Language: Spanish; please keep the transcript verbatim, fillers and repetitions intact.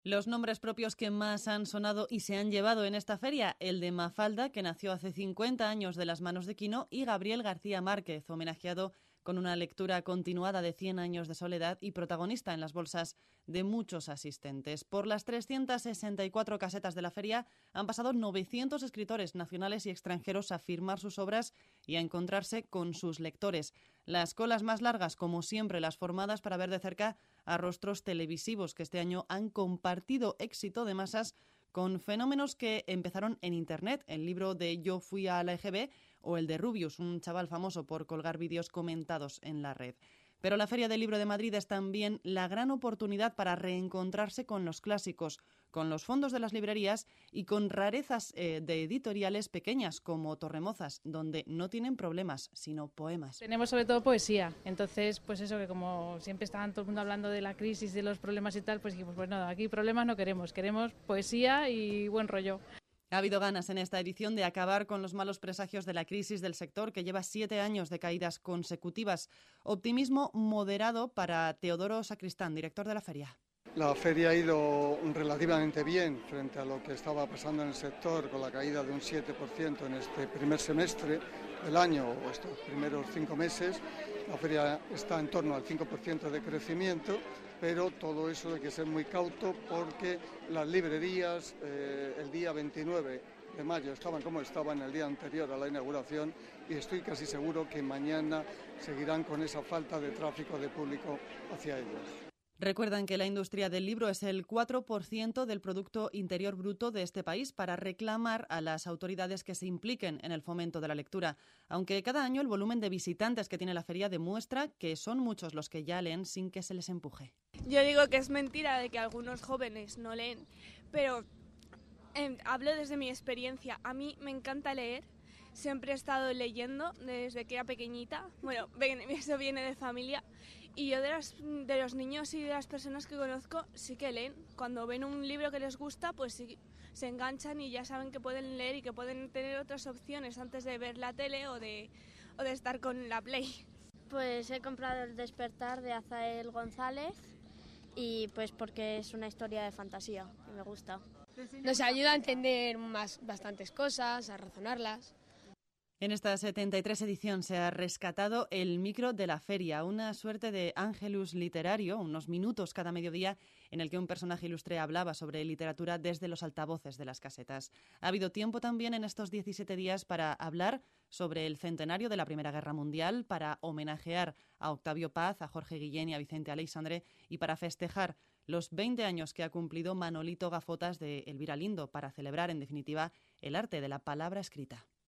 Los nombres propios que más han sonado y se han llevado en esta feria, el de Mafalda, que nació hace cincuenta años de las manos de Quino, y Gabriel García Márquez, homenajeado con una lectura continuada de Cien años de soledad y protagonista en las bolsas de muchos asistentes. Por las trescientas sesenta y cuatro casetas de la feria han pasado novecientos escritores nacionales y extranjeros a firmar sus obras y a encontrarse con sus lectores. Las colas más largas, como siempre, las formadas para ver de cerca a rostros televisivos que este año han compartido éxito de masas con fenómenos que empezaron en Internet. El libro de Yo fui a la E G B o el de Rubius, un chaval famoso por colgar vídeos comentados en la red. Pero la Feria del Libro de Madrid es también la gran oportunidad para reencontrarse con los clásicos, con los fondos de las librerías y con rarezas eh, de editoriales pequeñas como Torremozas, donde no tienen problemas, sino poemas. Tenemos sobre todo poesía, entonces pues eso, que como siempre estaban todo el mundo hablando de la crisis, de los problemas y tal, pues dijimos, pues nada, aquí problemas no queremos, queremos poesía y buen rollo. Ha habido ganas en esta edición de acabar con los malos presagios de la crisis del sector, que lleva siete años de caídas consecutivas. Optimismo moderado para Teodoro Sacristán, director de la feria. La feria ha ido relativamente bien frente a lo que estaba pasando en el sector, con la caída de un siete por ciento en este primer semestre del año o estos primeros cinco meses. La feria está en torno al cinco por ciento de crecimiento, pero todo eso hay que ser muy cauto porque las librerías eh, el día veintinueve de mayo estaban como estaban el día anterior a la inauguración y estoy casi seguro que mañana seguirán con esa falta de tráfico de público hacia ellos. Recuerdan que la industria del libro es el cuatro por ciento del Producto Interior Bruto de este país, para reclamar a las autoridades que se impliquen en el fomento de la lectura. Aunque cada año el volumen de visitantes que tiene la feria demuestra que son muchos los que ya leen sin que se les empuje. Yo digo que es mentira de que algunos jóvenes no leen, pero eh, hablo desde mi experiencia. A mí me encanta leer. Siempre he estado leyendo desde que era pequeñita. Bueno, eso viene de familia. Y yo de los, de los niños y de las personas que conozco sí que leen. Cuando ven un libro que les gusta, pues sí, se enganchan y ya saben que pueden leer y que pueden tener otras opciones antes de ver la tele o de, o de estar con la Play. Pues he comprado El despertar de Azael González y pues porque es una historia de fantasía y me gusta. Nos ayuda a entender más, bastantes cosas, a razonarlas. En esta setenta y tres edición se ha rescatado el micro de la feria, una suerte de ángelus literario, unos minutos cada mediodía en el que un personaje ilustre hablaba sobre literatura desde los altavoces de las casetas. Ha habido tiempo también en estos diecisiete días para hablar sobre el centenario de la Primera Guerra Mundial, para homenajear a Octavio Paz, a Jorge Guillén y a Vicente Aleixandre y para festejar los veinte años que ha cumplido Manolito Gafotas de Elvira Lindo, para celebrar en definitiva el arte de la palabra escrita.